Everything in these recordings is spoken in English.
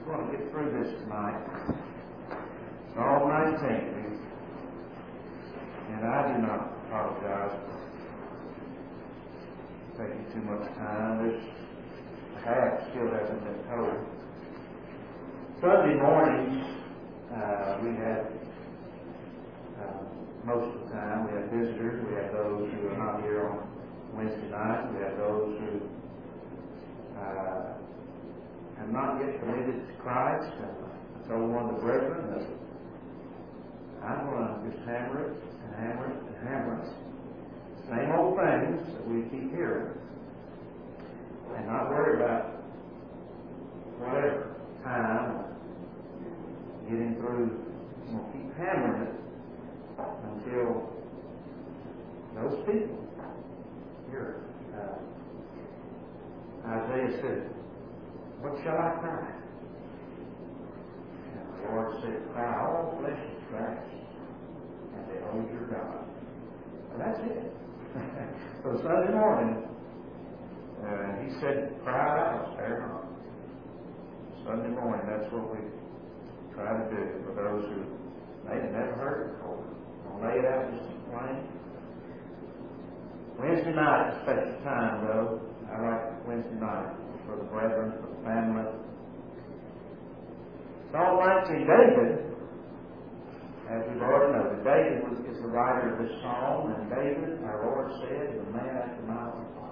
want to get through this tonight. Psalm 19. And I do not apologize for taking too much time. There's half still hasn't been told. Sunday mornings, we had, most of the time, we had visitors. We had those who are not here on Wednesday night. We had those who have not yet committed to Christ. I told one of the brethren that I'm going to just hammer it and hammer it and hammer it. Same old things that we keep hearing. And not worry about whatever time getting through. We'll keep hammering it until those people hear it. Isaiah said, "What shall I cry?" And the Lord said, "Cry, all flesh is grass, and behold your God." And that's it. So Sunday morning, he said, "Cry out, spare not." Sunday morning, that's what we try to do for those who may have never heard it before. I'll lay it out just plain. Wednesday night is a special time, though. I like Wednesday night for the brethren, for the family. Psalm 19, David, as we've already noted, David is the writer of this psalm, and David, our Lord said, is a man after my own heart.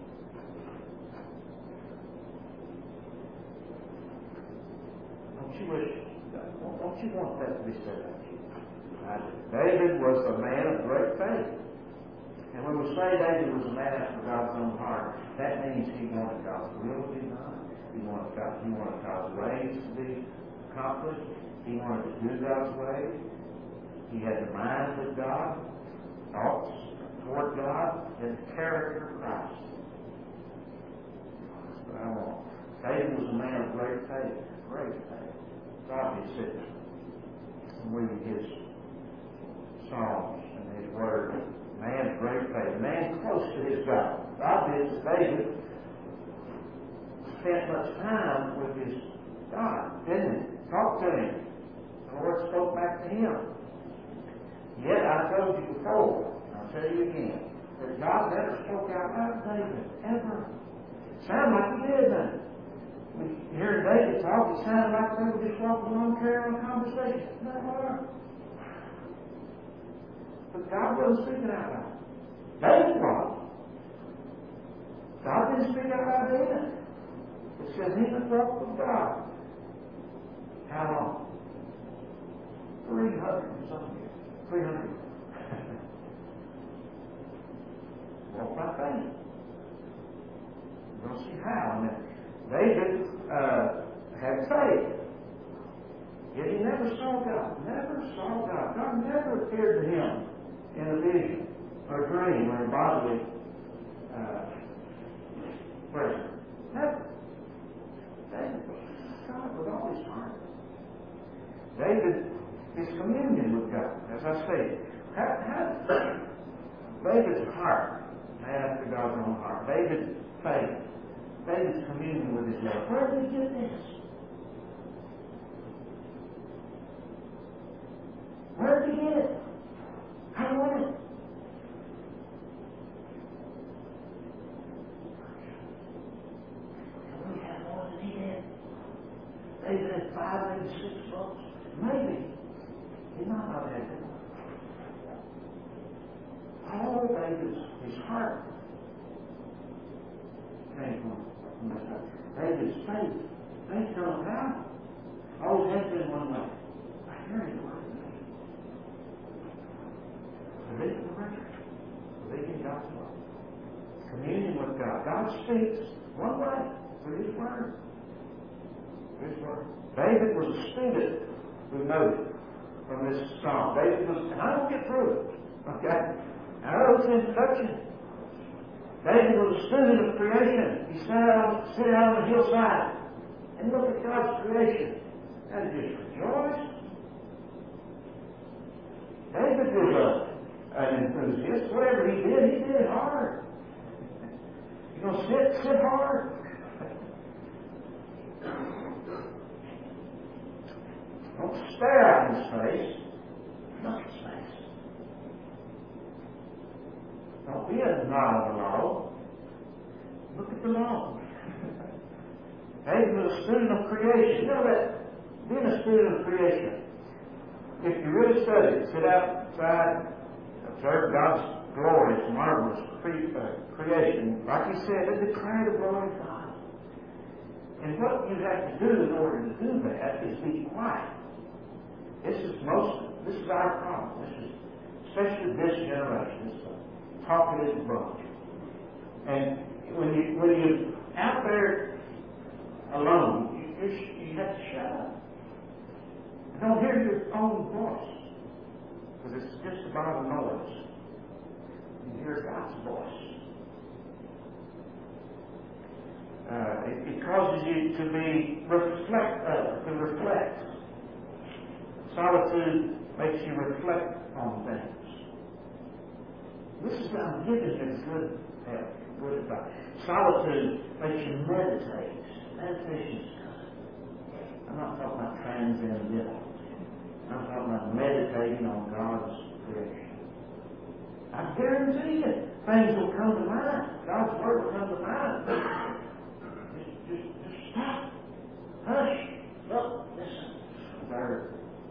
Don't you want that to be said about you? David was a man of great faith. And when we say David was a man after God's own heart, that means he wanted God's will to be done. He wanted God's ways to be accomplished. He wanted to do God's way. He had the mind of God, thoughts toward God, and the character of Christ. That's what I want. David was a man of great faith. Great faith. It's obvious when we read his Psalms and his word. Man of great faith. Man close to his God. It's obvious that David spent much time with his God, didn't he? Talked to him. The Lord spoke back to him. Yet I told you before, and I'll tell you again, that God never spoke out loud to David, ever. It sounded like he did, doesn't it? When you hear David talk, it sounded like they were just walking along carrying on a conversation. No. But God wasn't speaking out loud. David was. God didn't speak out loud to him. It said he that walked with God. How long? 300 or something. 300. Walk by faith. You're going to see how. I mean, David had faith. Yet he never saw God. Never saw God. God never appeared to him in a vision or a dream or a bodily presence. Never. David was God with all his heart. David is communion with God, as I say. David's heart, man after God's own heart. David's faith. David's communion with his Lord. Where did he get this? Where did he get it? How was it? We have more than he did. David had 5, maybe 6 books. Maybe. He might not have had that. All David's heart came from this. David's faith. Faith don't have. Always has been one way. I hear you. Believe in the record. Believe in God's word. Communion with God. God speaks one way through His word. His word. David was a student who noted from this psalm. David was, and I won't get through it. Okay? I know it's an introduction. David was a student of creation. He sat out on the hillside and looked at God's creation and just rejoiced. David was an enthusiast. Whatever he did hard. You're going to sit hard. Don't stare out in his face. Look at his face. Don't be a denial of the law. Look at the law. David was a student of creation. You know that being a student of creation, if you really study it, sit outside, observe God's glorious, marvelous creation, like he said, it declared the glory of God. And what you have to do in order to do that is be quiet. This is our problem. This is, especially this generation, this talkative bunch. And when you're out there alone, you have to shut up. Don't hear your own voice, because it's just about a noise. You hear God's voice. It causes you to reflect. Solitude makes you reflect on things. This is I'm giving you good advice. Solitude makes you meditate. Meditation is good. I'm not talking about transcendental. I'm talking about meditating on God's creation. I guarantee you, things will come to mind. God's word will come to mind. Just stop. Hush. Look. Listen. Bird.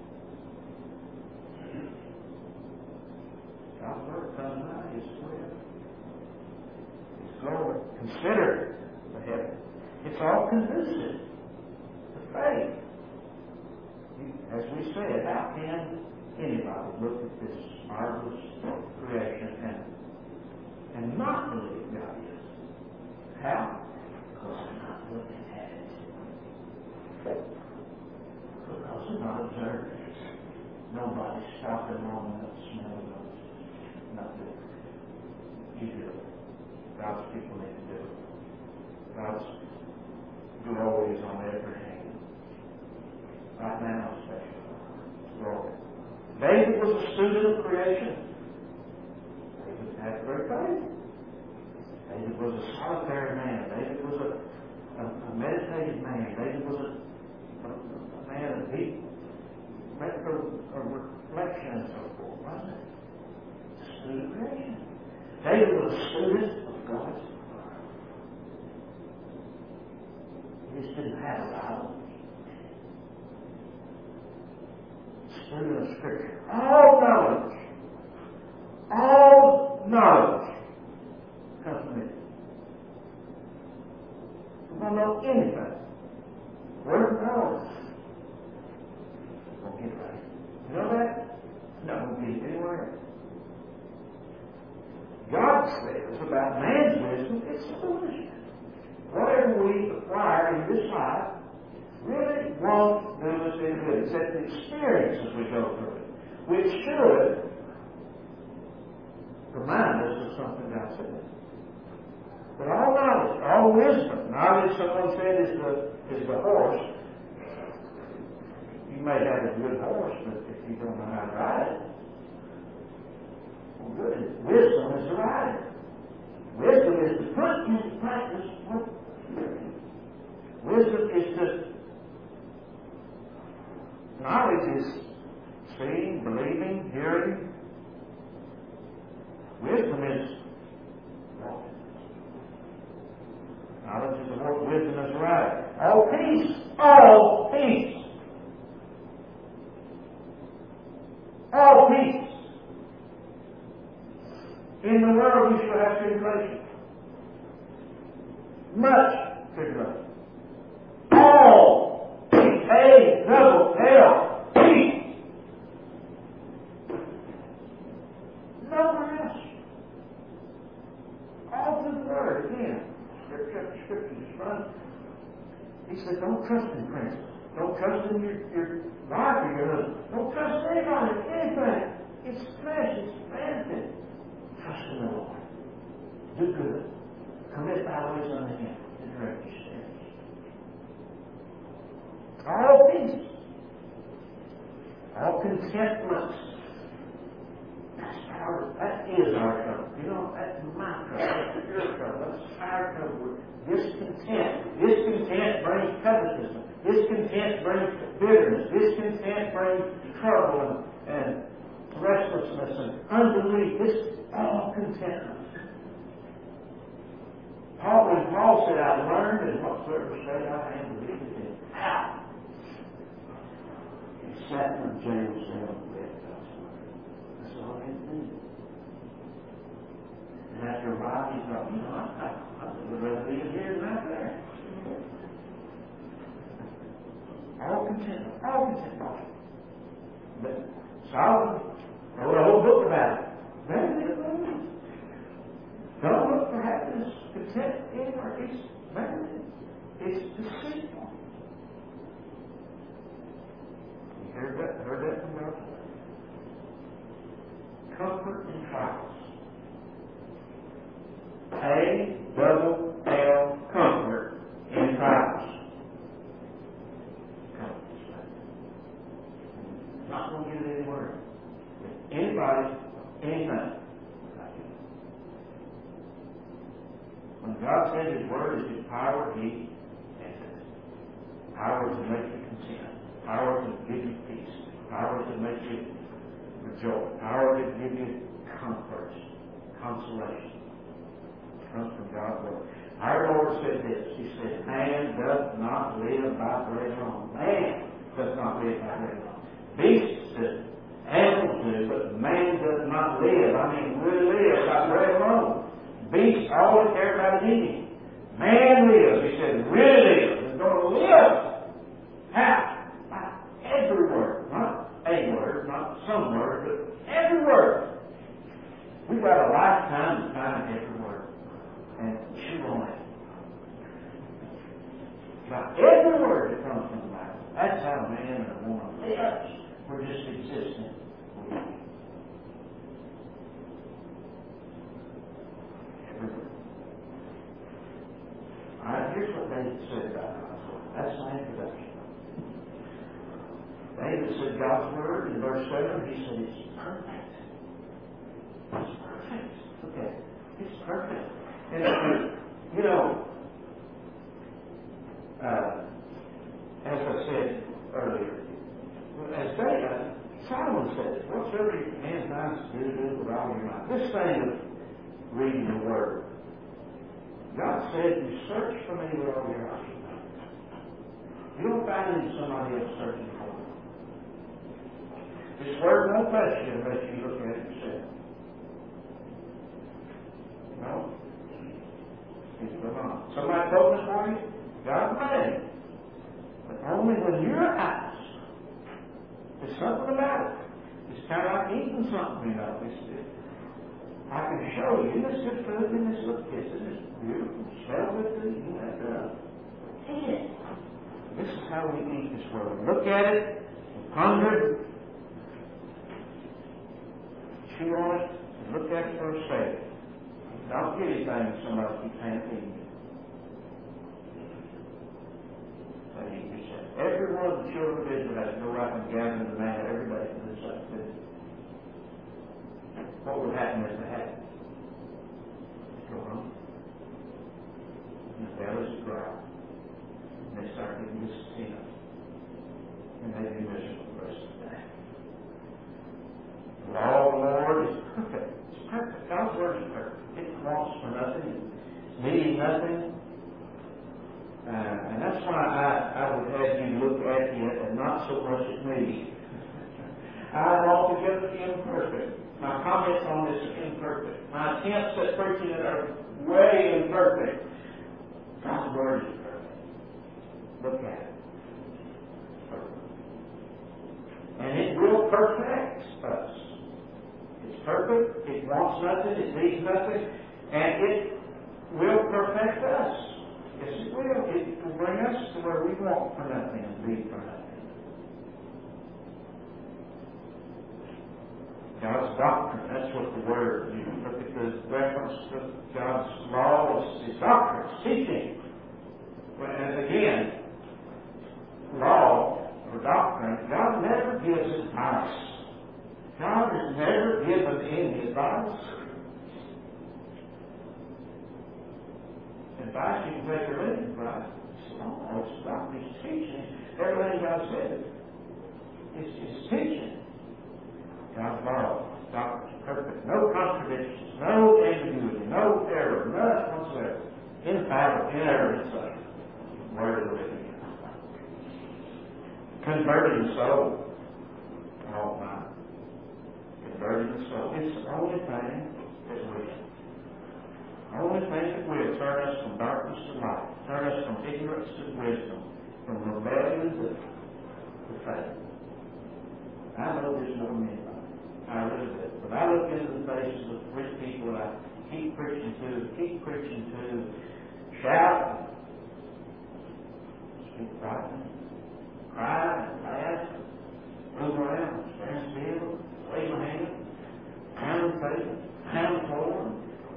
God's word comes to mind. His will. His glory. Consider the heaven. It's all conducive to faith. As we said, how can anybody look at this marvelous creation and not believe God is? How? Because they're not looking at it. Because they're not observing it. Nobody's stopping long enough to smell those. Nothing. You do it. God's people need to do it. God's glory is on every hand. Right now, especially. Glory. David was a student of creation. David had great faith. David was a solitary man. David was a meditative man. David was a man of deep reflection and so forth, wasn't it? A student of creation. David was a student of God's Word. He just didn't have a Bible. Student of Scripture. All knowledge comes from it. We don't know anything. Word of knowledge. Won't get it right. You know that? No, won't get it anywhere else. God says about man's wisdom, it's foolishness. Whatever we acquire in this life really won't do us any good. It's that the experience as we go through it, which should remind us of something God said. But all knowledge, all wisdom, knowledge, someone said, is the horse. You may have a good horse, but if you don't know how to ride it, well, good. Wisdom is to ride it. Wisdom is to put into practice what you hear. Wisdom is to knowledge is seeing, believing, hearing. Wisdom is walking. Knowledge is the horse, wisdom is right. All peace. All peace. All peace. In the world you shall have tribulation. Much tribulation. All peace. A-double-L. Peace. Nowhere else. All through the Word again. Scripture is fun. He said, don't trust in princes. Don't trust in your wife or your husband. Don't trust anybody, anything. It's flesh, it's vanity. Trust in the Lord. Do good. Commit thy ways unto Him and direct your steps. All peace. All contentment. That is our trouble. You know, that's my trouble. That's your trouble. That's our trouble. Discontent. Discontent brings covetousness. Discontent brings bitterness. Discontent brings trouble and restlessness and unbelief. This is all contentment. When Paul said, I learned and whatsoever state I am, believe it in. How? He sat in a jail cell and read God's Word. That's all he did. And after a while, he thought, I would rather be here than out there. All contentment. All contentment. But Solomon wrote a whole book about it. Don't look for happiness, content anywhere. It's deceitful. You heard that from God? Comfort in trials. A-double-L, comfort in trials. Not going to get it anywhere. Anybody, anything. When God said His Word is His power, He has it. Power to make you content. Power to give you peace. Power to make you rejoice. Power to give you comfort, consolation. It comes from God's Word. Our Lord said this. He said, man does not live by bread alone. Man does not live by bread alone. Beasts do. Animals do. But man does not live. Really live by bread alone. Beasts always care about eating. Man lives. He said, really live. He's going to live. How? By every word. Not a word, not some word, but every word. We've got a lifetime to find every word and chew on it. By every word that comes from the Bible. That's how a man and a woman lives. We're just existing. Alright, here's what David said about God's Word. That's my introduction. David said God's Word in verse 7, he said it's perfect. It's perfect. Look at it. It's perfect. And as I said earlier, as Solomon said, whatsoever your hand finds to do with all your mind. This thing of reading the Word. God said, you search for me with all your heart. You don't find it in somebody else searching for you. This Word won't bless you unless you look at it yourself. No? It's belong. Somebody told this for you? God made it. But only when your eyes, there's something about it. It's kind of like eating something, I can show you this is food and this looks this is beautiful. Smell good food. You have to eat it. This is how we eat this Word. Look at it, ponder it, chew on it, and look at it for a second. Don't get anything if somebody keeps saying eating it. But eat yourself. Every one of the children of Israel has to go out and gather the manna every day for this food. What would happen if they had? Go home. And the bellies would growl. And they start getting disappointed. And they'd be miserable the rest of the day. The law of the Lord is perfect. It's perfect. God's Word is perfect. It wants for nothing. It's needing nothing. And that's why I would have you look at it and not so much at me. I'm altogether imperfect. My comments on this are imperfect. My attempts at preaching it are way imperfect. God's Word is perfect. Look at it. It's perfect. And it will perfect us. It's perfect. It wants nothing. It needs nothing. And it will perfect us. Yes, it will. It will bring us to where we want for nothing and need for nothing. God's doctrine, that's what the Word, you look at the reference to God's law, it's doctrine, it's teaching. And again, law or doctrine, God never gives advice. God has never given any advice. Advice, you can take or leave advice. It's law, it's doctrine, it's teaching. Everything God said. It's teaching. God's law, doctrine, perfect. No contradictions, no ambiguity, no error, none whatsoever. Infallible, inerrant, word of the living God. Converting the soul. Oh my. Converting the soul. It's the only thing that will. The only thing that will turn us from darkness to light, turn us from ignorance to wisdom, from rebellion to faith. I know there's more than anybody. I really do. But I look into the faces of rich people that I keep preaching to, shout, speak frightened, cry, laugh, move around, stand still, wave my hand, pound the table, pound the floor.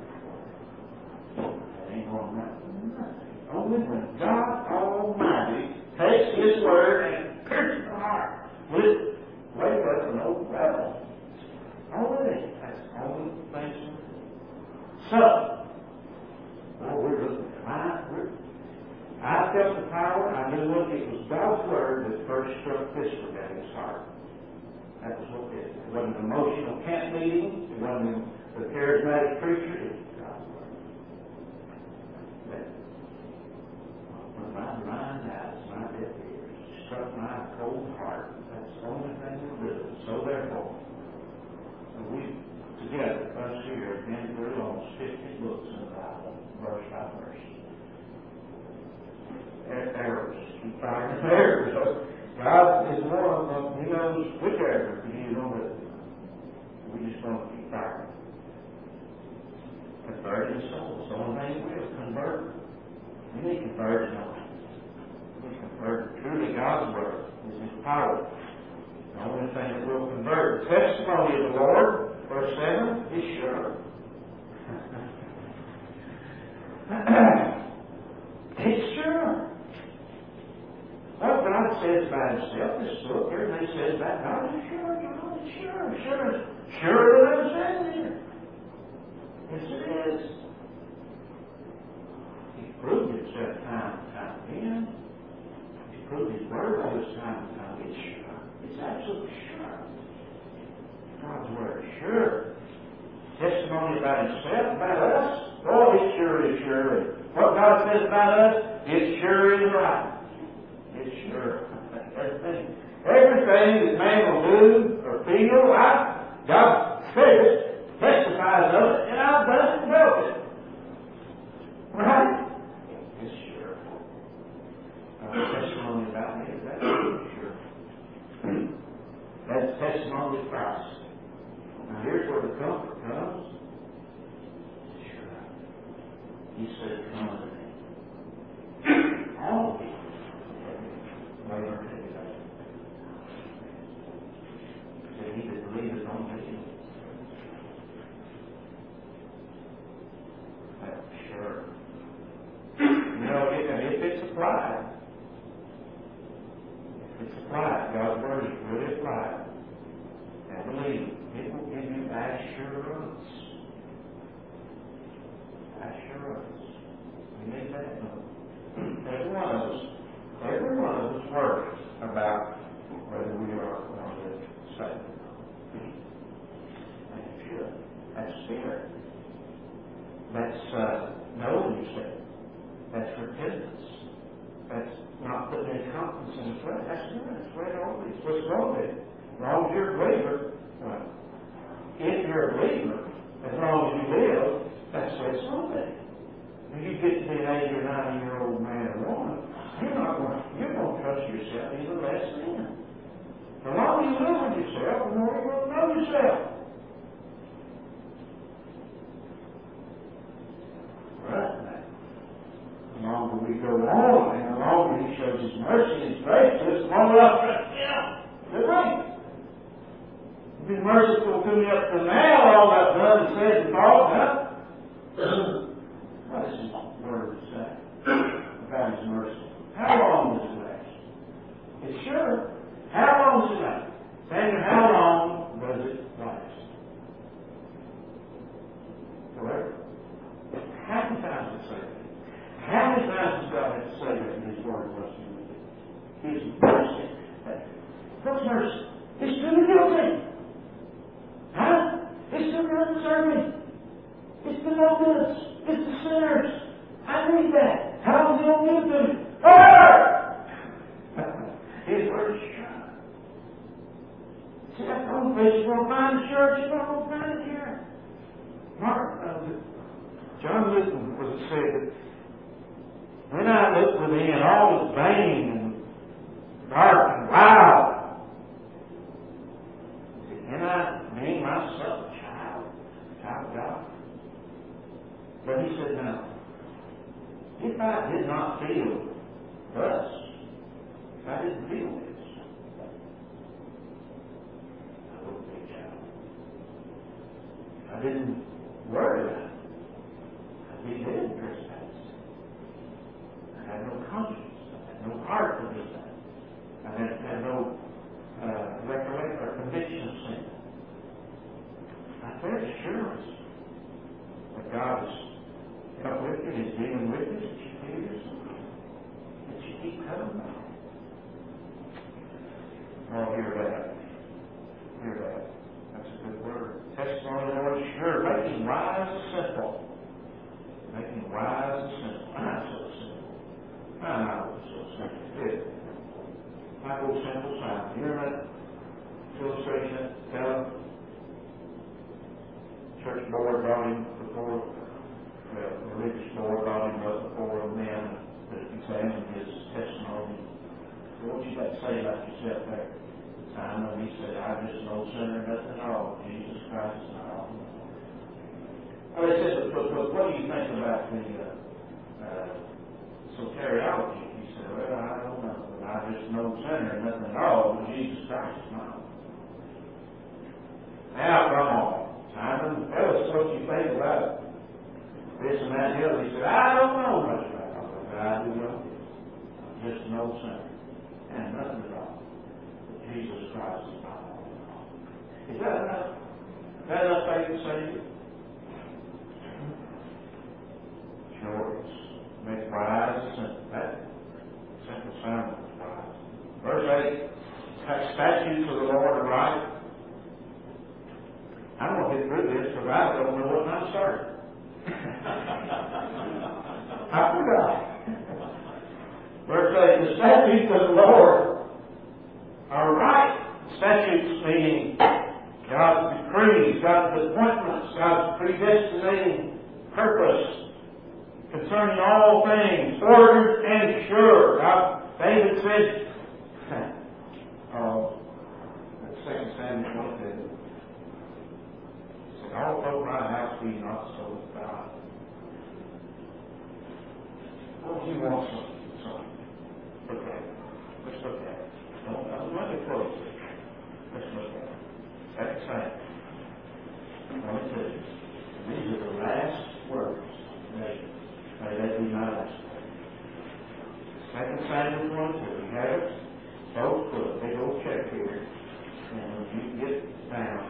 That ain't going to happen. Only when God Almighty takes His Word and pierces the heart with wake up an old rebel. Only that's the only thing. So, we're looking at I felt the power. I knew it was God's Word that first struck this rebellious heart. That was what it is. It wasn't an emotional camp meeting. It wasn't the charismatic preacher. It was God's Word. When my mind eyes, my deaf ears struck my cold heart, that's the only thing we'll do. So therefore, we together, us here, have been through almost 50 books in the Bible, verse by verse. Errors. Keep finding errors. So God is one of them. He knows which errors you know that we just want to keep firing. Converting the soul. It's the only thing we will convert. We need conversion. We convert. Truly God's Word is His power. The only thing that will convert. The testimony of the Lord, verse 7, is sure. It's sure. What God says about Himself, this book, everything says about God is sure. God is sure. Sure than it says here. Yes, it is. He proved Himself time and time again. He proved His Word to us time and time. It's sure. It's absolutely sure. God's Word is sure. Testimony about Himself, about us. Oh, it's sure. What God says about us, it sure is right. It's sure. Everything that man will do or feel like, God says, testifies of it, and I've done it and felt it. Right? It's sure. Testimony about me is that sure. That's testimony of Christ. Now here's where the comfort comes. Sure. He said, come unto me. All of you. Later, said he that believeth on me. That's sure. If it's applied, God's Word is really applied. And believe it will give you assurance. Assurance. We need that. Every one of us worries about whether we are going to save. And it should. That's spirit. That's knowing yourself. That's repentance. That's not putting any confidence in the flesh. That's good. That's the way it always is. What's wrong with it? As long as you're a believer, if you're a believer, as long as you live, that's what it's wrong with it. When you get to be an 80 or 90-year-old man or woman, you're going to trust yourself even less than. The longer you live with yourself, the more you're going to know yourself. Right now. The longer we go on, and the longer He shows His mercy and His grace to us, the longer I'll trust Him. Is that right? He's been merciful to me up to now, all I've done and said and thought, huh? What does His Word say about His mercy? How long does it last? It's sure. How long does it last? Samuel, how long does it last? Forever. How many times does it say that? How many times does God have to say that in His Word? His mercy. What's mercy? no good. It's the sinners. I need that. How's he going to give to me? His word is sure. See, that's the only place you're going to find the church. You're not going to find it here. John Newton was said that when I looked within, all was vain and dark and wild. Can I name myself a child of God? But he said, no. If I did not feel thus, if I didn't feel this, I wouldn't be a child. If I didn't worry about it, I'd be dead in trespass. I had no conscience. I had no heart for this thing. I had no recollection or conviction of sin. I felt assurance that God is dealt with you, is dealing with you, that you feel yourself, that you keep coming back. Oh, hear that. Hear that. That's a good word. Testimony of the Lord is sure. Making wise the simple. Making wise the simple. I'm so simple. I was so simple. Yeah. My old simple Simon. You remember that illustration that fellow? Church board brought him before, the religious board brought him up before the men that examined his testimony. What would you like to say about yourself there? Simon, he said, I'm just no sinner, nothing at all. Jesus Christ is not all. Well, they said, but what do you think about the soteriology? He said, well, I don't know. But I'm just no sinner, nothing at all. But Jesus Christ is not. Now, come on, Simon. Tell us what you think about this and that. He said, I don't know much about it, but I do know this. I'm just no sinner, and nothing at all. But Jesus Christ is not all. Is that enough? Is that enough faith to save you? Sure, it's make wise the simple. That simple Simon was wise. Verse 8, have statutes of the Lord are right. I'm going to get through this because I don't know what I'm starting. I forgot. Verse 8, the statutes of the Lord are right. Statutes meaning God's decrees, God's appointments, God's predestinating purpose concerning all things, ordered and sure. David said, that's 2 Samuel 22. All folk my house be not so with God. Oh, you want something. Look at it. Let's look at it. Let me close it. Let's look at it. That's the same. 22. These are the last words. May they be my last words. 2 Samuel 22. We have it. Folks, put a big old check here. And when you get down,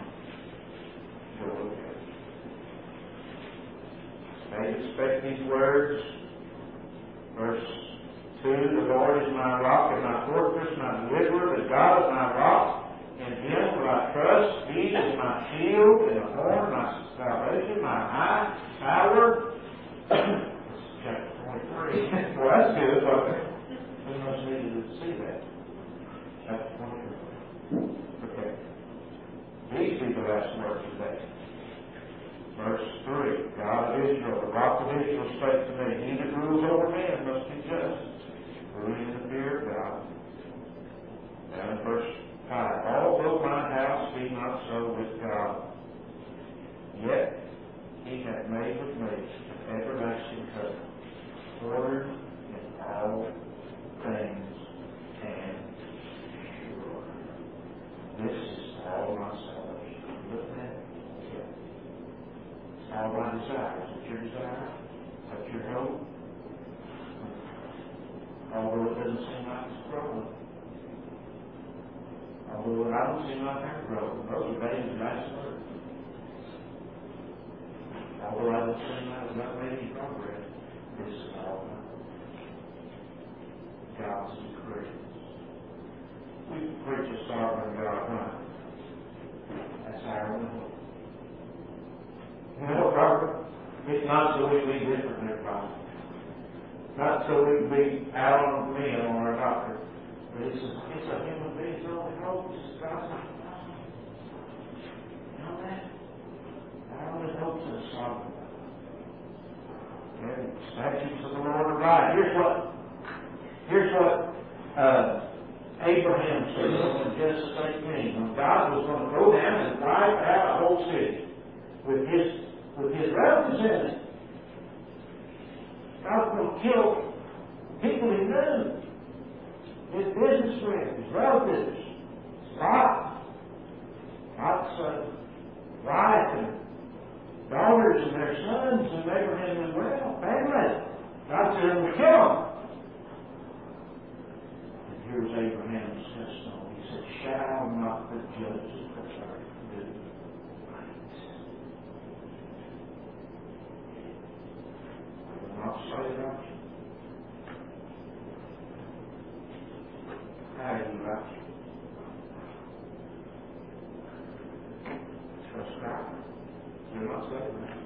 David spake these words. Verse 2, the Lord is my rock and my fortress, my deliverer, the God of my rock. In him will I trust. He is my shield and the horn, my salvation, my high tower. Chapter 23. Well, that's good. We must need to see that. Chapter 23. Okay. These be the last words of that. Verse 3, God of Israel, the rock of Israel, spake to me, he that rules over men must be just, ruling in the fear of God. And in verse 5, although my house be not so with God, yet he hath made with me an everlasting covenant, ordered in all things and sure. This is all my salvation. Look at that. All my desires. Is it your desire? Is that your hope? Although it doesn't seem like it's growing. Although I don't seem like I'm growing. Those are David's last words. Although I don't seem like I'm not making progress, this is all God's decrees. We preach a sovereign God, right? That's our own hope. You know what, Robert? It's not so we can be different than everybody. Not so we can be out on the men on our doctor. But it's a human being's only hope. It's God's only hope. You know that? Our only hope's in the sovereign. And statutes of the Lord are right. Here's what Abraham said in Genesis 18. When God was going to go down and wipe out a whole city with his relatives in it. God was going to kill people he knew. His business friends, his relatives, Lot's wife and daughters and their sons, and Abraham as well, family. God said him to kill them. And here's Abraham's testimony. He said, shall not the judges of the earth do right? I will not say right. How are you right? Trust God. You're not saying that.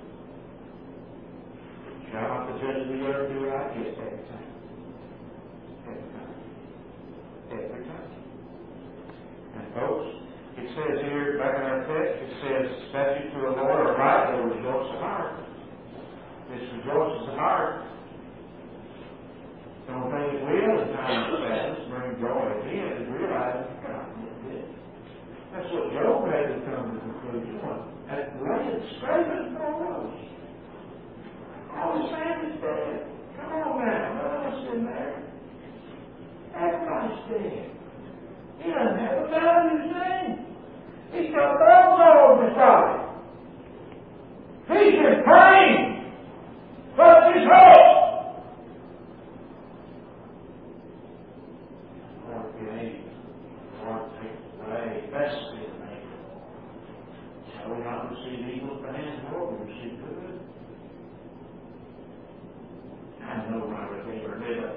Shall not the judge of the earth do right? Yes, every time. Every time. Every time. And folks, it says here, back in our text, it says, statutes of the Lord are right, they'll rejoice the heart. This rejoices the heart. The only thing that will in times of sadness bring joy again is realizing God did it. That's what Job had to come to the conclusion on. At laying scraping foremost. All his family's dead. Come on now, none of us in there. Everybody's dead. He doesn't have a gun in his name. He's got bones all over his body. He's in pain. What's his hope? Lord gave. Lord take away. Best in me. Shall we not receive evil at the hands of the Lord? We receive good. I know my Redeemer liveth.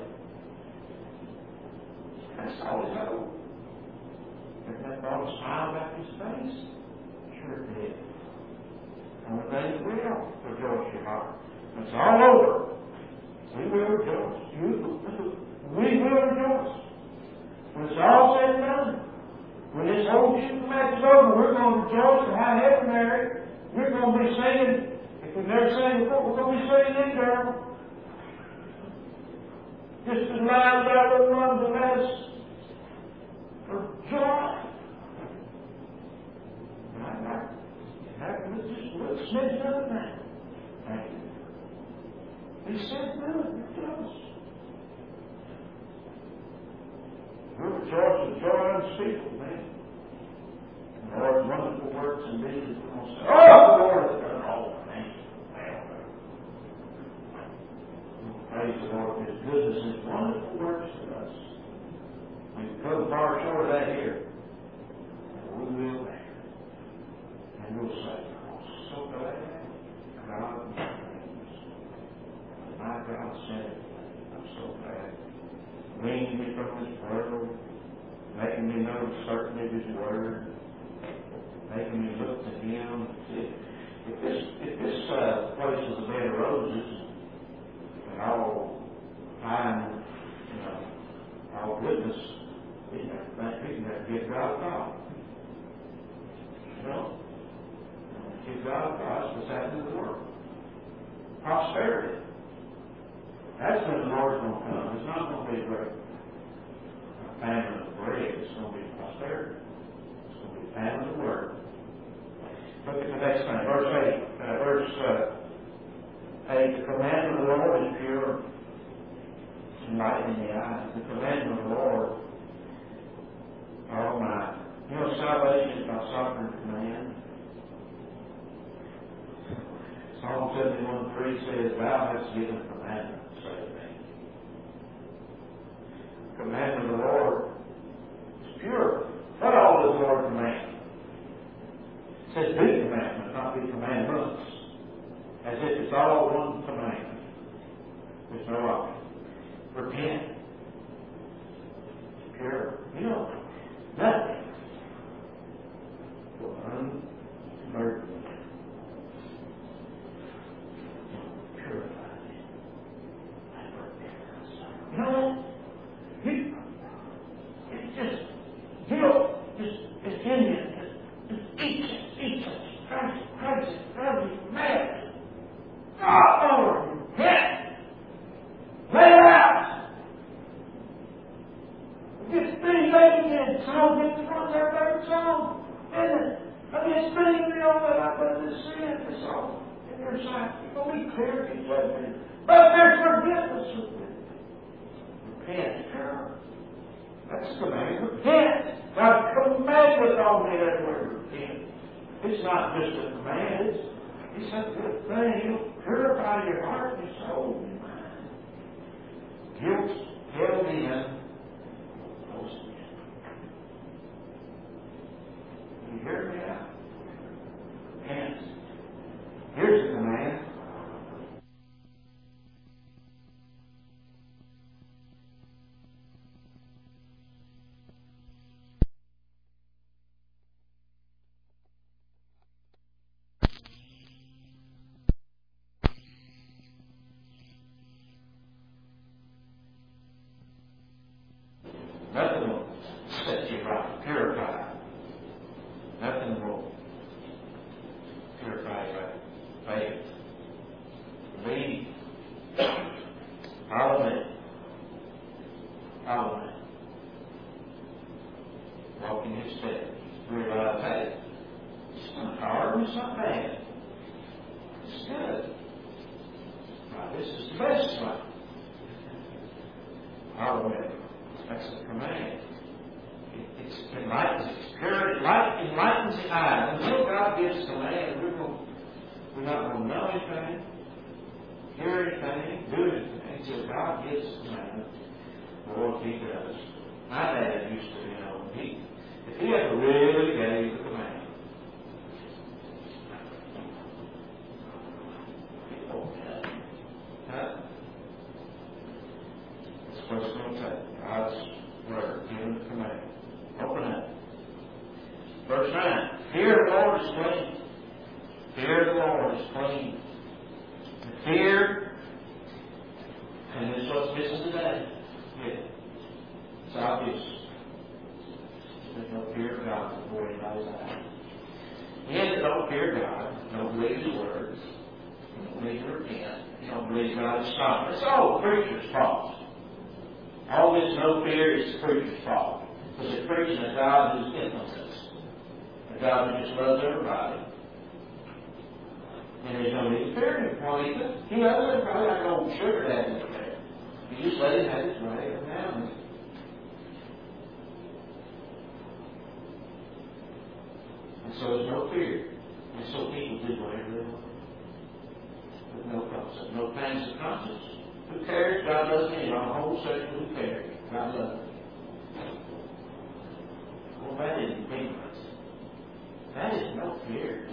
That's all his hope. If that brought a smile back his face, sure it did. And the thing that will rejoice your heart. It's all over. We will rejoice. We will rejoice. When it's all said and done, when this whole shooting match is over, we're going to rejoice and have heaven there. We're going to be singing. If we've never sang before, we're going to be singing in girl. Just as loud as I will run the rest. For joy. Let's smidge of it now. Thank you. He said, no, rejoice. We'll rejoice with joy unspeakable, man. And the Lord's wonderful works and deeds. We're going to say, oh, the Lord has done all things. Praise the Lord for His goodness and His wonderful works to us. We can come far short of that here. And we will there. And we'll say, I'm so glad God praise. My God said it. I'm so glad. Weaning me from His word, making me know the certainty of His word, making me look to Him. If this place was a bed of roses, and all fine, all goodness, we can have to give God a thought. Give God a thought. What's happening in the world? Prosperity. That's when the Lord's going to come. It's not going to be a great famine of bread. It's going to be prosperity. It's going to be famine of the word. Look at the next thing. Verse 8. The commandment of the Lord is pure, enlightening the eyes. The commandment of the Lord, oh my. Salvation is by sovereign command. Psalm 71:3 says, Thou hast given commandment, save me. The commandment of the Lord is pure. What all does the Lord command? It says be commandment, not be commandments. As if it's all one commandment. There's no option. Repent. It's pure. Nothing. Unburdened. song is one of their favorite songs, isn't it? Against me all that I've done this sin, this all in your sight. You're going to be clear of your judgment. But there's forgiveness with it. Repent. That's the command. Repent. God commanded on me that word. Repent. It's not just a command. It's a good thing. It'll purify your heart and your soul and your mind. Guilt held in. You hear me out? Repent. Here's the command. Nothing will set you right, purify. Nothing will purify your faith. Believe. Follow me. Follow me. Walk in His steps. Realize, hey, it's not hard, it's not bad. It's good. Now, this is the best one. Follow me. That's the command. It enlightens it. Enlightens the eye. Until God gives the command, we're not going to know anything, hear anything, do anything. Until God gives the command, Lord, He does. My dad used to, if he ever really gave the command, that's what it's going to take. God's word, given the command. Open up. Verse 9. Fear of the Lord is clean. Fear of the Lord is clean. The fear, and it's what's missing today. Yeah. It's obvious. There's no fear of God before He knows that. Men that don't fear God, don't believe His words, don't believe to repent, don't believe God is sovereign. It's all the preacher's fault. All this no fear is the preacher's fault. Because they're preaching a God who's infamous. A God who just loves everybody. And there's no need to fear Him. Well, He doesn't probably like an old sugar daddy up there. You just let Him have His way every now and then. And so there's no fear. And so people do whatever they want. With no concept, no pangs of conscience. Who cares? God loves me. I'm a homosexual. Who cares? God loves me. Well, that isn't ignorance. That is no fear.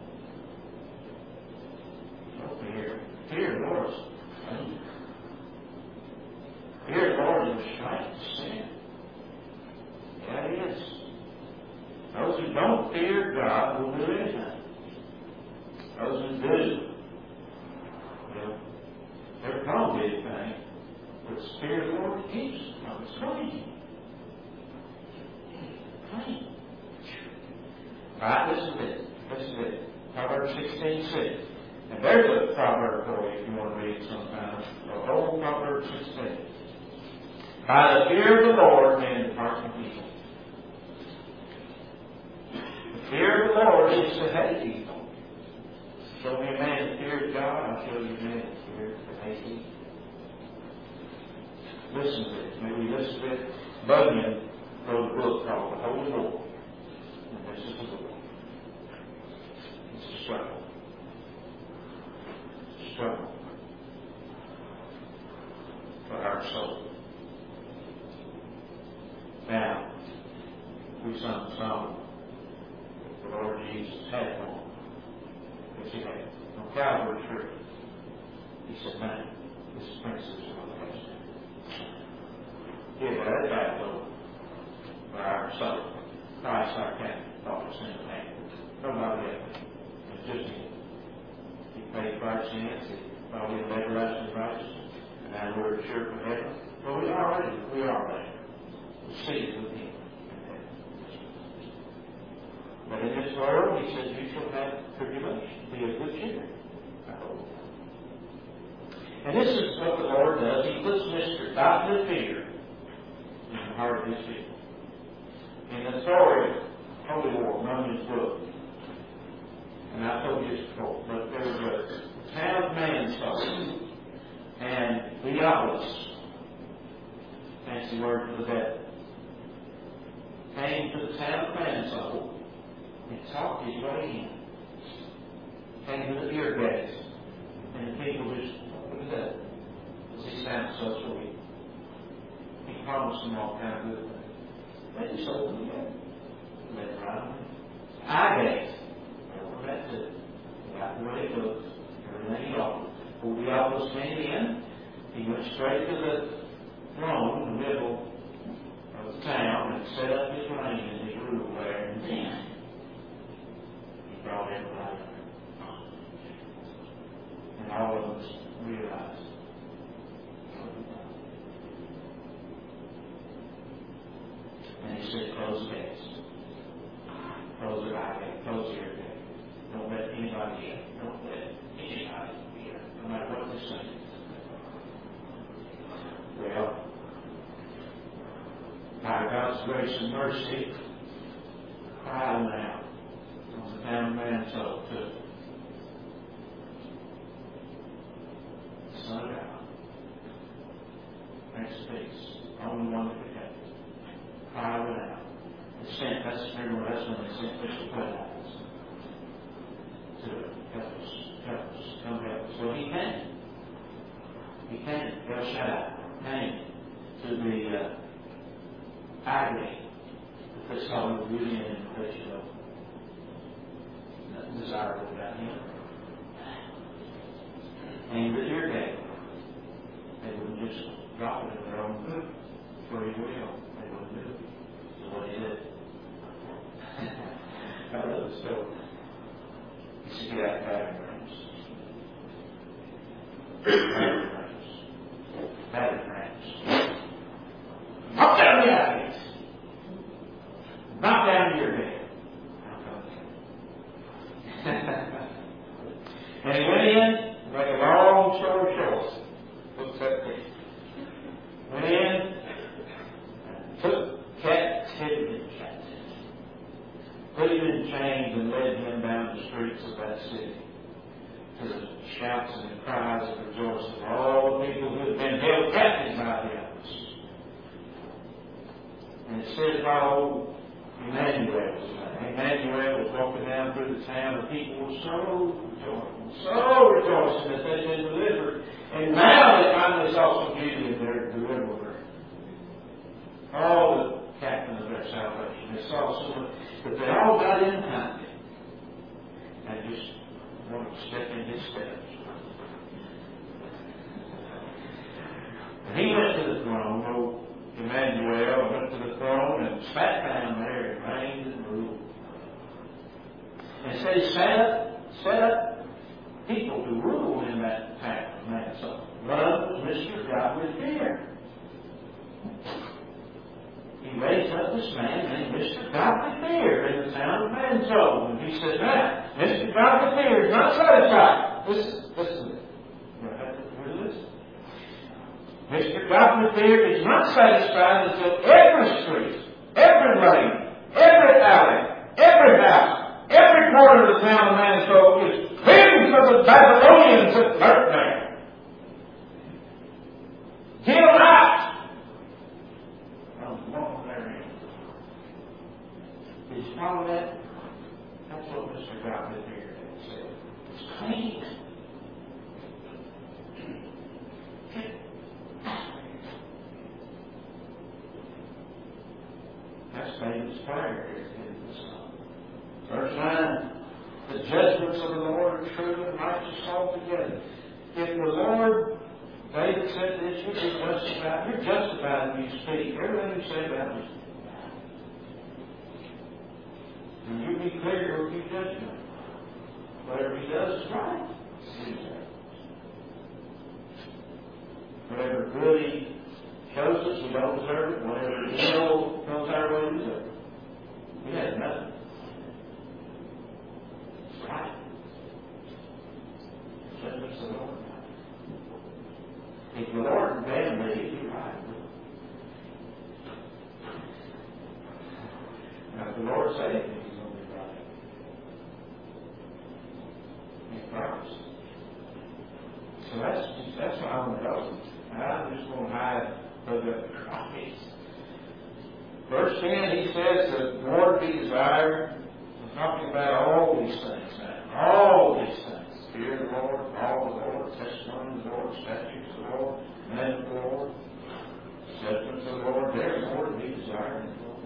No fear. Fear of the Lord is clean. Fear of the Lord is restraint to sin. Yeah, it is. Those who don't fear God will do anything. Those who do, well, they're going to do anything. But the Spirit of the Lord keeps them. It's clean. Clean. Right, listen to this. Listen to this. Proverbs 16:6. And there's a proverb for you if you want to read sometime. The whole Proverbs 16. By the fear of the Lord, men depart from evil. The fear of the Lord is to hate evil. Show me a man that fears God, I'll show you a man that fears to hate evil. Listen to it. Maybe listen to it. Bunyan wrote a book called The Holy War. And this is the book. It's a struggle. Struggle for our soul. Now, we sung a song that the Lord Jesus had one. Which He had. On Calvary tree. He said, man, this is Princess of the West. He had that battle for our soul. Christ, our captain, thought was in the hand. Nobody else. It was just Him. He paid for our sins. He brought in everlasting righteousness. And now we're assured from heaven. Well, we are there. We're seated with Him. But in this world, He says, you shall have tribulation. Be of good cheer. And this is what the Lord does. He puts mystery, godly fear, in the heart of His people. the story of Holy War, Bunyan's book. And I told you this before, but there was a town of Mansoul, and Theophilus, fancy word for the devil, came to the town of Mansoul and talked his way in. Came to the ear gates, and the people just, look at that. He sounds so sweet. He promised them all kind of good things. They just opened the gate. Let it right. Eye gates. Well, that's it. Got the way it looks. Everything he offered. Before the office came in, he went straight to the throne in the middle of the town and set up his reign and his rule there. And then he brought everybody. And all of us realized. And he said, close the gates. Close the eye gate. Close the ear gate. Don't let anybody in. Don't let anybody in. No matter what they're saying. Well, by God's grace and mercy, crying out on the town of Mansoul to the Son of God. Makes peace. Only one that could help. Crying out. They sent, that's when they sent Bishop Woodhouse to help us, come help us. Well, he came. He came. El Shaddai came to the agony that they saw the beauty and invitation of nothing desirable about him. And the ear gate. They wouldn't just drop it in their own free will. They wouldn't do it. So what he did. I love the story. He said, get out of batting rams. Batting rams. Knock down the alleys. Knock down your head. And he went in, make a long story short. What's that thing? Went in, took captivity captive. Put him in chains and led him down the streets of that city to the shouts and the cries of rejoicing of all the people who had been held captive by the others. And it says about old Emmanuel was there. Emmanuel was walking down through the town. The people were so rejoicing that they'd been delivered. And now they finally saw some beauty in their deliverer. All the captain of their salvation. They saw someone, but they all got in behind him and just wanted to step in his steps. And he went to the throne, old Emmanuel went to the throne and sat down there and reigned and ruled. And said he set up people to rule in that town of Mansoul. One of them was Mr. Godly Fear. He raised up this man named Mr. Godly Fear in the town of Mansoul. And he said, now, Mr. Godly Fear is not satisfied. Listen. Mr. Godly Fear is not satisfied until every street, every lane, every alley, every house, every corner of the town of Mansoul is cleansed of the Babylonians that lurk there. Get them out! Did you follow that? That's what Mr. Godly Fear said. It's clean. That's David's prayer here in the Psalm. Verse 9. The judgments of the Lord are true and righteous altogether. If the Lord, David said this, you'll be justified. You're justified when you speak. Everything you say about me. And you be clear with your judgment. Whatever he does is right. Whatever good he shows us, we don't deserve it. Whatever evil comes our way, we deserve it. We had nothing. It's right. Judgments of the Lord. If the Lord condemned me, he'd be right. But the Lord said He's going to be right. He promised. So that's why I'm going to go. I'm just going to hide the prophets. Verse 10, he says the Lord be desired. We're talking about all these things now. All these things. Fear of the Lord, all the Lord, testimony of the Lord, statutes of the Lord, name of the Lord, judgments of the Lord. There's more to be desired in the Lord.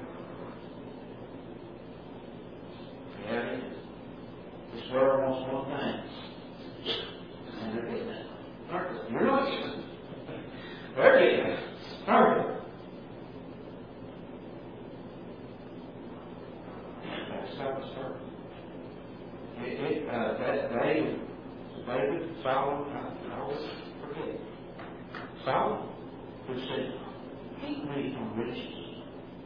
Yeah, it is. This world wants one thing. And they're getting it. Aren't they? You're not getting it. They're getting it. Aren't they? That's how it started. David, Solomon, I always forget. Solomon who said, keep me from riches,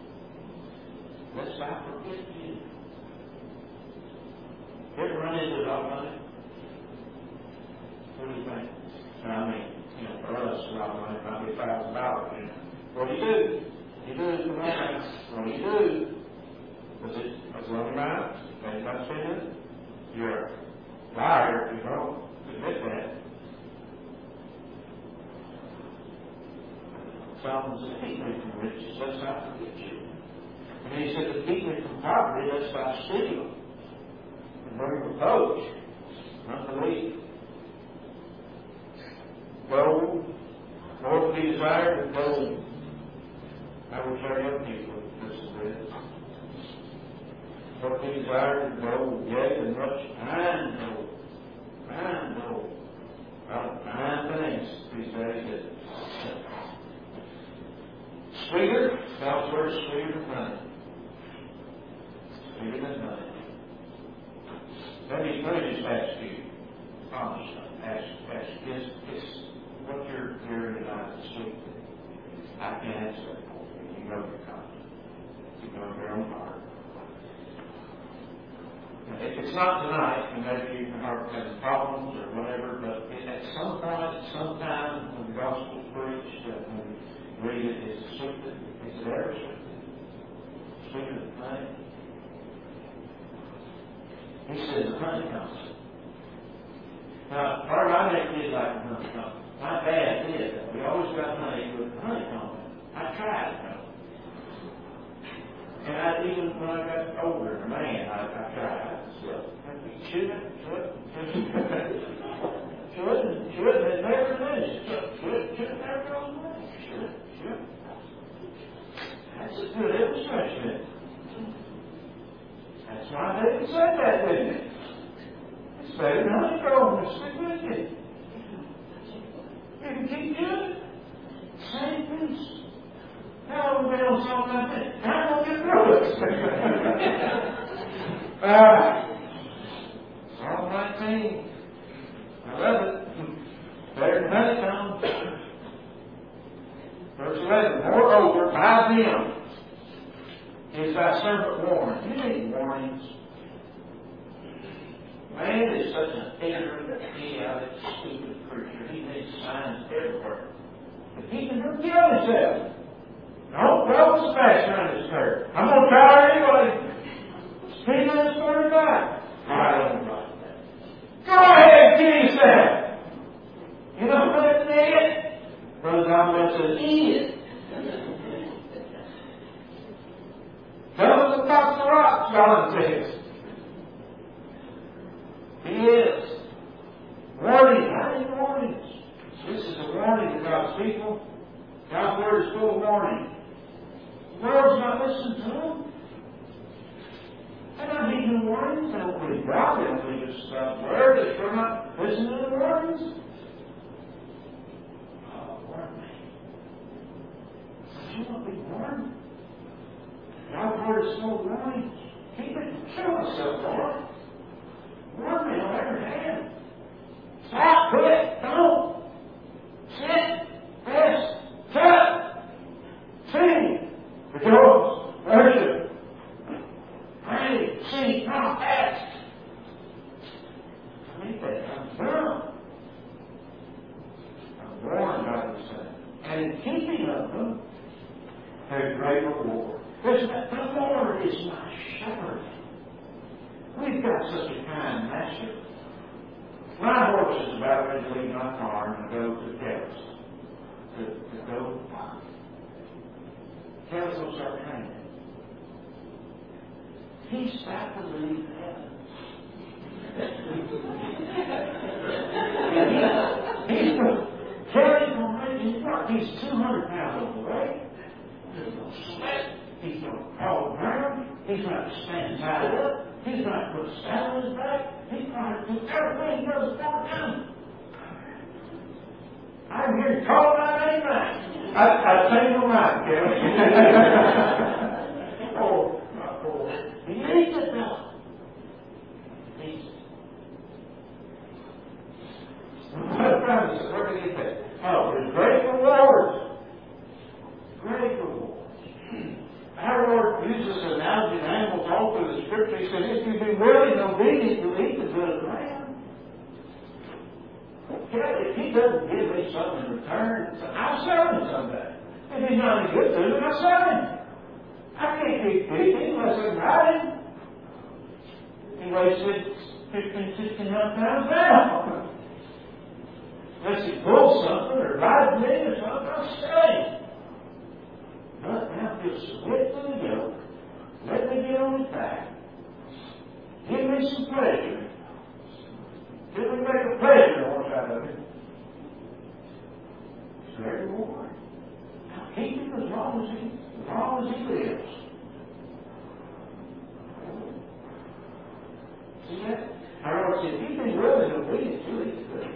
lest I forget you. You ever run into it all money? What do you think? I mean, for us, a lot of money might be $1,000. What do? You do it for money. What do? Was it running out? Think about saying it? You're a liar if you don't admit that. Solomon said, keep me from riches, lest I forget you. And he said, to keep me from poverty, lest I steal and bring reproach, unbelief. Gold, more to be desired than gold. I wish our young people would listen to this. More to be desired than gold, yea, and much fine gold. Fine gold. Well, fine things these days. Sweeter, God's word is sweeter than honey. Sweeter than honey. Let me just ask you, honestly, is what you're hearing tonight is sweet? I can't answer that for you. You know your conscience. You know your own heart. If it's not tonight, and maybe your heart has problems or whatever, but at some point, sometime when the gospel is preached, when we read it, is it ever sweet? Sweeter than honey? He says the honey comes. Now, part of my neck did like the honeycomb. My dad did. We always got honey with the honeycomb. I tried it, though. And even when I got older, a man, I tried. Should it, it never finished. Should it never goes away. Should. That's a good illustration. That's why David said that, didn't it? It's better than honeycomb. It's stick with you. You can keep doing it. Same piece. Now we're going to something like that. Now we'll get through it. Psalm 19. I love it. Better than honeycomb. Verse 11. Moreover, by them is thy servant warned. You need warnings. Man is such an ignorant, idiotic, stupid creature. He needs signs everywhere. If he can kill himself, don't throw the smash around his skirt. I'm going to try her anyway. Speak of this word of God. I don't like that. Go ahead, kill yourself. You know what that's an idiot? Brother Dominic says, idiot. Tell them to top the rock, John says. He is. Warning. How many warnings? This is a warning to God's people. God's word is full of warning. The world's not listening to them. They're not heeding the warnings. They don't believe God. They don't believe His word. They're not listening to the warnings. Oh, warn me. You want to be warned? God's word is full of warnings. Keep it. Kill myself, Lord. Warn me on every hand. Stop, quit, don't. Sit, rest, cut, sing, rejoice, worship, pray, seek, knock, ask. I need that. I'm firm. I'm warned by the Son. And in keeping of them, there's great reward. The Lord is my shepherd. had such a kind master. My horse is about ready to leave my farm and go to Kelly's. To go to farm. Kelly's will start training. He's about to leave heaven. Kelly's going to make his work. He's 200 pounds overweight. He's going to sweat. He's going to crawl around. He's going to stand tied up. He's going to put a saddle on his back. He's going to do everything he does for him. I'm here to call my name back. I changed my mind, Kelly. Oh, my boy. He needs it now. He needs it. Where did he get that? Oh, there's great rewards. Great rewards. Our Lord uses an analogy of animals all through the Scripture. He said, if you be willing and obedient, you'll eat the good of the land. If he doesn't give me something in return, I'll sell him someday. If he's not any good to me, I'll sell him. I can't keep feeding unless I can ride him. He weighs 1,500 pounds now. Unless he pulls something or rides me or something, I'll sell him. But now just submit to the yoke. Let me get on his back. Give me some pleasure. Till we make a pleasure on out of it. It's very reward. Now keep him as long as he lives. See that? Our Lord said, if you be willing and obedient, you'll eat the good.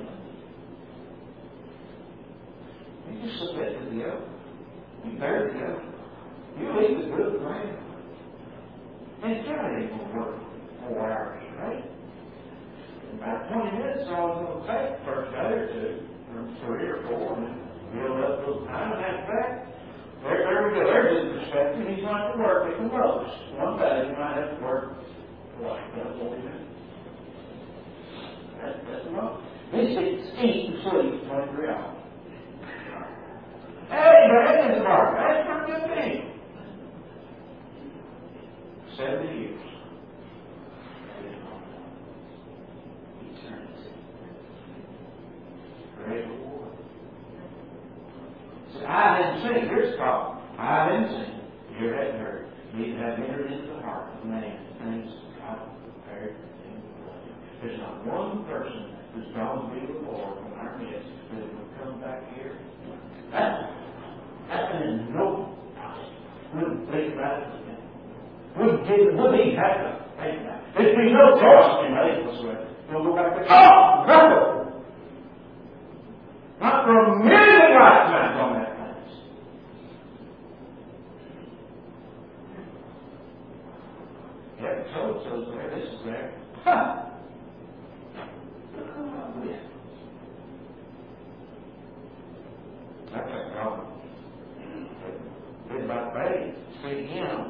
You just submit to the yoke. You bear the yoke. You'll eat the good of the land. And Kelly ain't going to work 4 hours, right? In about 20 minutes, all it's going to take the first day or two, or 3 or 4, and then build up a little time, and after that, there we go. There's his perspective. He's not to work at the most. One day, you might have to work, what, 40 minutes? That's enough. He sits, eat, and sleep 23 hours. Hey, that is hard. That's a good thing. 70 years. Eternity. Great reward. So I hadn't seen. Here's the problem. I hadn't seen. You hadn't heard. You have entered into the heart of man. Things God prepared in the blood. There's not one person who's gone to be the Lord from our midst that will come back here. That's an no. Wouldn't think about it again. Wouldn't even have to think about it. There'd be no choice in made whatsoever. We'll go back to no! Not for a million lifetimes on that place. Yeah, so-and-so's there, this is there. Ha! Look who I'm with. That's a problem. It's about faith. See him.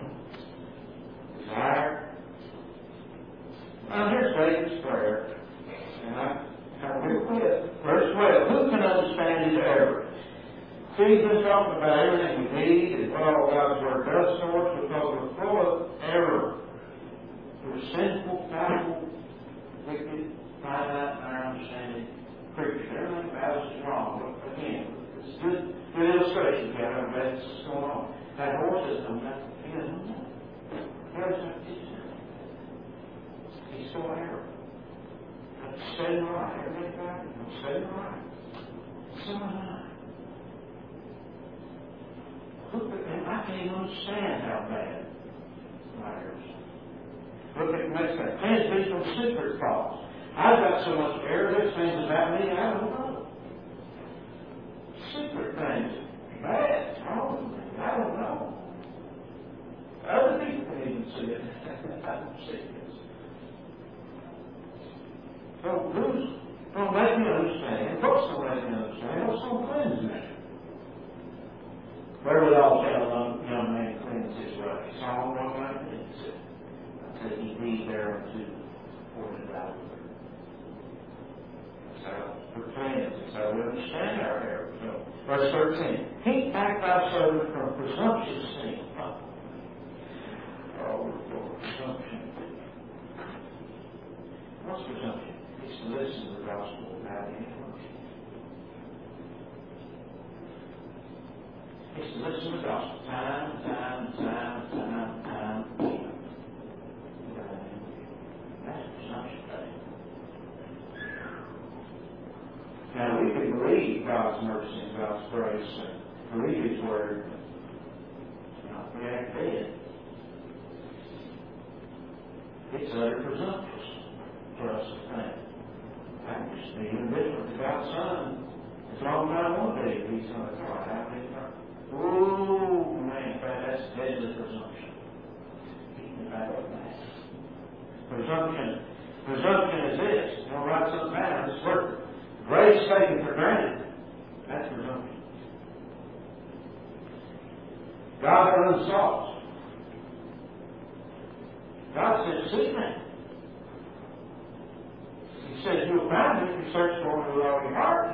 Desire. Now here's David's prayer. And I real quick. Verse 12. Who can understand his error? See, he's been talking about everything we need and what all God's Word does for us because we're full of error. We're sinful, fallible, wicked, finite in our understanding creatures. Everything about us is wrong. But again, it's a good illustration, Kevin. I'm glad this is going on. That horse is no nothing. He doesn't know. He doesn't know. He's so error. I'm saying right. Everything right. I'm saying right. So am I. Look at them. I can't even understand how bad my error is. Look at the next thing. Cleanse me from secret faults. I've got so much error. There's things about me I don't know. Secret things. Bad. Wrong. I don't know. Other people can even see it. I don't see this. So who's going to make me understand? What's going to make me understand? What's going to cleanse me? Wherewithal shall a young man cleanse his way? Psalm 119 said, taking thee thereunto for the value. So we're cleansed. So we understand our error. So, verse 13. Keep back thy servant from presumptuous sin. Oh, Lord, presumption. listen to the gospel without any emotion. It's to listen to the gospel time again. That's presumption. Now we can believe God's mercy and God's grace and believe His Word, not react dead. It's utter presumptuous for us to think. I'm just being indifferent to God's Son. As long as I want to be, He's going to cry out in her. Ooh, man, that's deadly presumption. Keep me back up that. Presumption is this. You know, write something down. This word. Grace taken for granted. That's presumption. God unsought. God said, seek me. He said, you'll find me if you search for me with all your heart.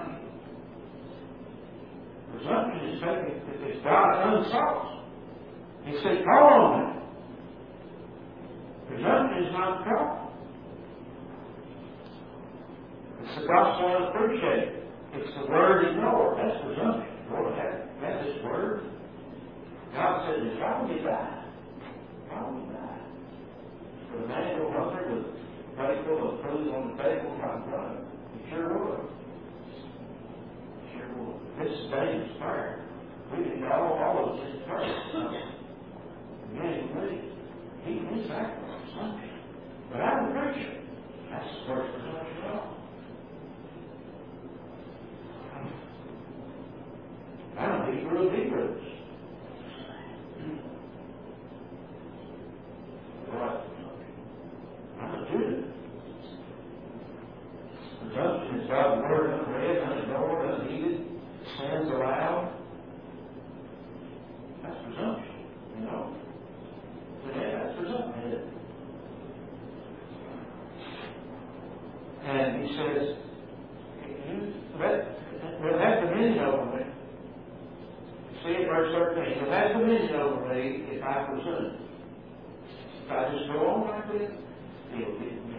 Presumption is taken, it's God unsought. He said, call on me. Presumption is not call. It's the gospel unappreciated. It's the word ignored. That's presumption. Lord, have this word. God said, if I would die, I would die. For the man go hungry with a plate full of food on the table, I'm running. He sure would. Sure would. This is dangerous prayer. We can all of this prayer. Again, please. He sacrificed something. But I'm a preacher. That's the first presumption of all. I'm a Hebrew of Hebrews. What? I'm a Jew. Presumption is God's word unread, unignored, unheeded, stands aloud. That's presumption, you know. Today, that's presumption. And he says, you'll have dominion over me. See it, verse 13. You'll have dominion over me if I presume. If I just go on like this, he'll get me.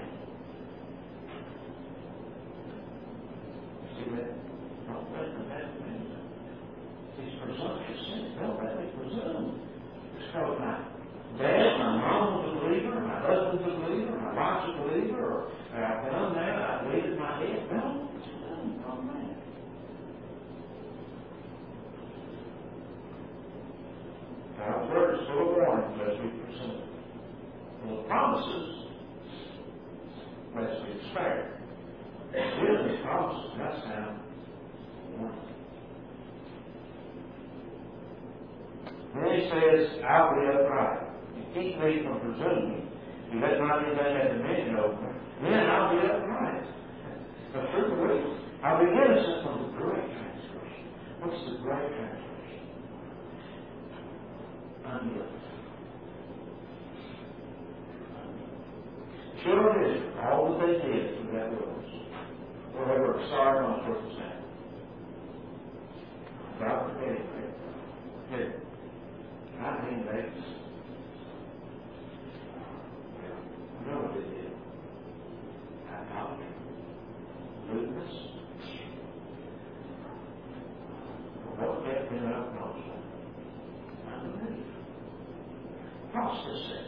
See that? Don't let them have dominion. These presumptuous sins, don't let me presume. Just because my dad, my mom was a believer, my husband's a believer, my wife's a believer, or I've done that, I've lifted my head. No, man. God's word is full of warnings as we presume. Full of promises, lest we despair. Here's His promises, and that's now warning. Then He says, I'll be upright. You keep me from presuming. You let not anything have dominion over me. Then I'll be upright. The true belief. I'll be innocent from the great transgression. What's the great transgression? Unbelief. Children of Israel, all that they did through that wilderness, well, they were sorry on purpose now. God forbid it. I mean, they know what they did. Idolatry, lewdness. What kept them up most? Unbelief. Apostasy.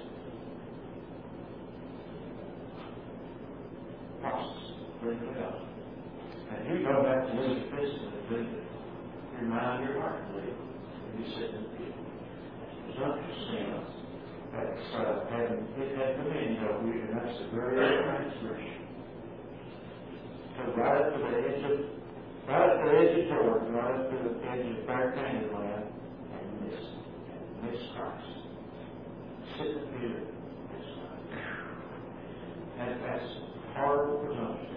Apostasy. Bring it up. And you go back to live physically, believe it. Your mind, your heart, believe it. And you sit in the field. Presumptuous sin. That's having it had dominion over you, and that's the very transgression. So right up to the edge of Jordan, right up to the edge of Fair Canyon land, and miss Christ. Sit in the field and miss Christ. That's horrible presumption.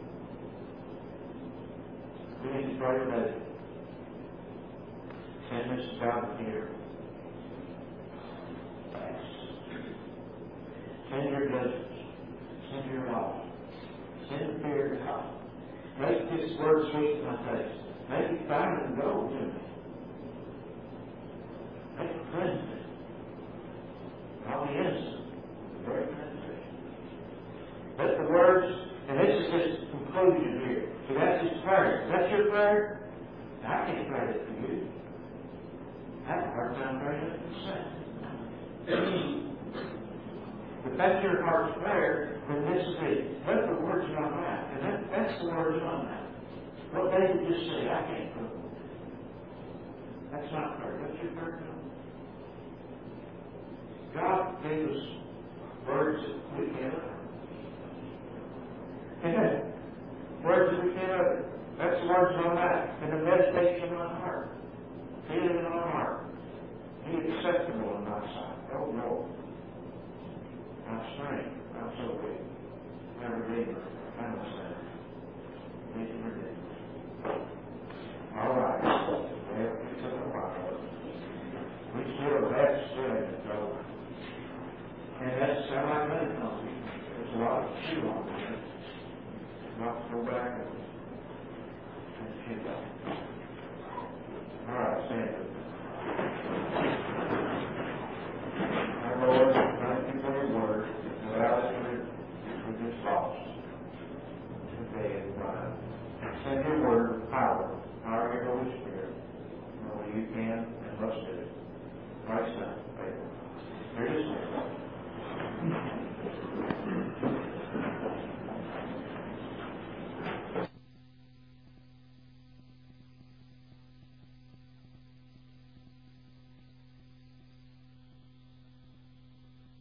We need to pray today. Send this to God here. Send your judgments. Send your law. Send the fear of God. Make this word sweet to my taste. Make it fine and gold to me. Make it cleanse me. I'll be innocent. Very transgression. Let the words, and this is just declared, I can't declare it for you. I have a hard time declaring it for myself. If that's your heart's prayer, then this is it. Let the words of my mouth. And that's the words of my mouth. What David just said, I can't prove it. That's not prayer. That's your prayer. God gave us words that we can't utter.